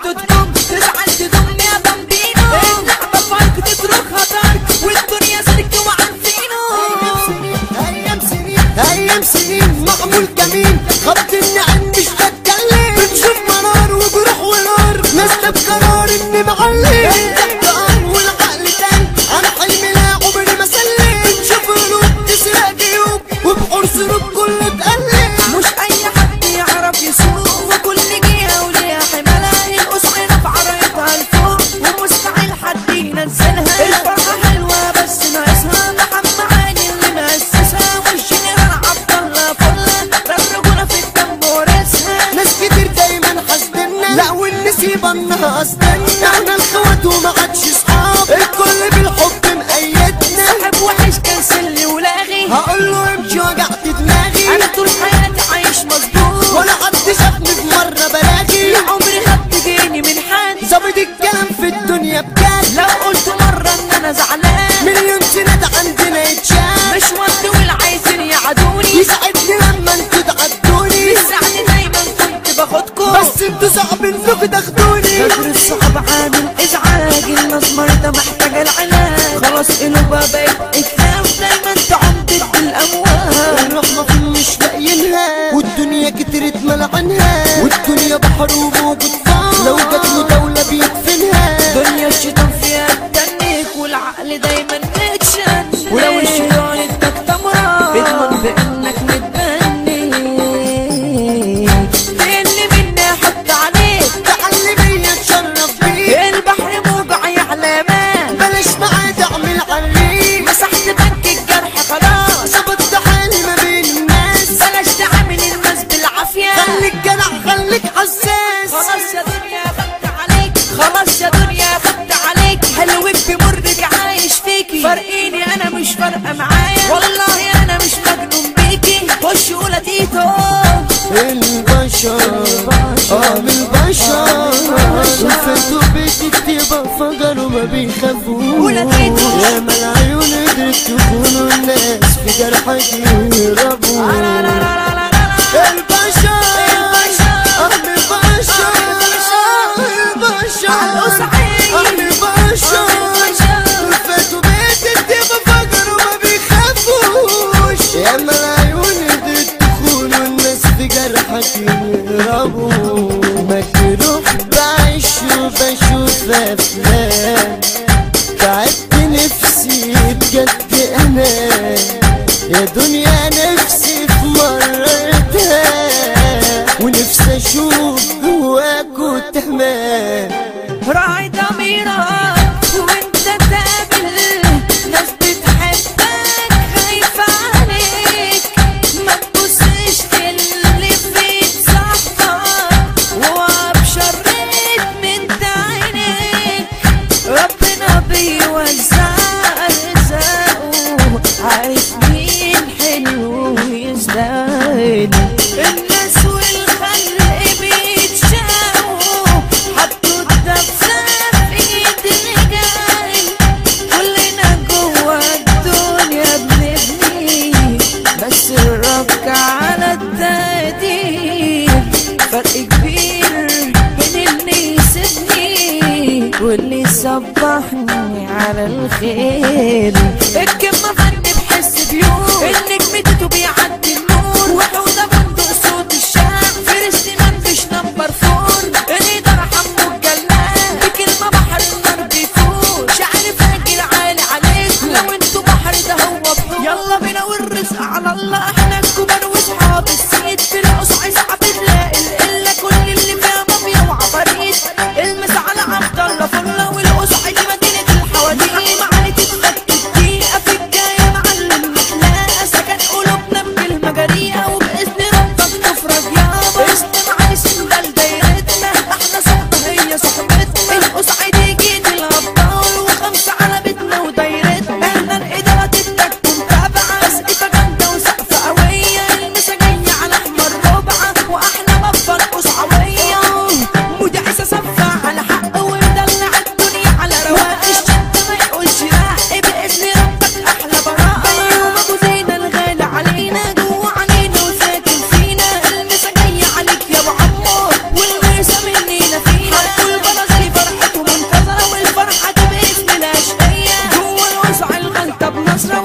خطتكم تزعل تدوم يا بامبينو. اللعبة فايك تتركها تارك والدنيا سلك وعارفينه. ايام سنين ايام سنين معمول كمين خبط النعم مش بتكلم. بنشوف منار وجروح ونار ناس بقرار اني معلم. الدقار والعقل تاني انا حلمي لا عمري ما سلم. بنشوف قلوب تسرق جيوب وبحور سروب كله اتقلب. مش اي حد يعرف يسوق وكل جهة وليها حمالة. القصة في عرايتها لفوق ومستحيل حد ينزلها. الفرحة حلوة بس ناقصها محمد علي اللي مؤسسها. والجنرال عبد الله فله ده الرجولة في الدم ورثها. ناس كتير دايما حاسدنا لا والنسيبة انها قصدنا. احنا الخوات وما عادش صحاب الكل بالحب مقيدنا. صاحب وحش كنسل ولاغي هقوله امشي وجعت دماغي. انا طول حياتي عايش مظبوط ولا حد شافني في مرة بلاقي. يا عمري خدت جيني من حد ظابط الكلام في الدنيا بجد. لو قلت مرة ان انا زعلان مليون سنة عندنا يتشاف. مش ود والعايزين يعادوني. يساعدني لما انتوا تعدوني. يساعدني دايما كنت باخدكم بس انتوا صعب انكوا تاخدوني. غدر الصحاب عامل ازعاج. الناس مريضة محتاجة العلاج. خلاص قلوبها بقت اتلاف دايما تعم ضد الاموال. الرحمة فين مش لاقيينها والدنيا كترت ملعنها. والدنيا بحر وموج وطفال لو جاتله دولة بيدفنها. دنيا الشيطان فيها تتنك والعقل دايما متشن. ولو الشيطان اداك تمرة اضمن بانك متبني. تقل مني احط عليك تعلمي اتشرف بيك. البحر موجع يعلى مان. بلاش معاد اعمل عريق. مسحت بنك الجرح خلاص. ظبطت حالي ما بين الناس. بلاش تعامل الناس بالعافية. خليك جدع خليك حساس. خلاص يا دنيا خدت عليك. خلاص يا دنيا خدت عليك. حلوك بمرك عايش فيكي. فارقيني انا مش فارقة معايا. والله انا مش مجنون بيكي. خش قول تيتو البشر من البشر وفاتوا بتكتب فجر وما بيخافوش. يا ما العيون قدرت تكونوا الناس في جرحك يهربوا. البشر من البشر من البشر وفاتوا بتكتب فجر وما بيخافوش. يا ما العيون قدرت تكونوا الناس في جرحك يهربوا. مجروح بعيش وبشوف افلام. تعبت نفسي بجد انا يا دنيا. نفسي في مرتها ونفسي اشوف جواكوا تمام. راعي ضميرك وانت تقابل ناس بتحبك خايفة عليك. ما تبصش للي في صحبك وابشرت من عينيك. ربنا بيوزع ارزاقه عارف مين حلو ويستاهل. الناس والخلق بيتشاقوا حطوا الدفة في ايد الرجال. كلنا جوا الدنيا بنبني بس الربك على التقدير. فرق كبير بين اللي يسيبني واللي صبحني على الخير. الكلمة فن بحس بيوم النجم بيعدي النور. وحودة بندق صوت الشام فارس مان مش نمبر 4. الإدارة حمو الجلاد بكلمة بحر النار بيفور. شعر فاجر عالي عليك لو انتوا بحر ده هو بحور. يلا بينا والرزق على الله. احنا الكبار واصحاب السيد في القصع صعب تلاقي القلة. كل اللي فيها مافيا وعفاريت. المس على عبد الله فله والقصع دي مدينة الحواديت. معاني تتفك الدقيقة في الجاية معلم محلاقة. طب نصرة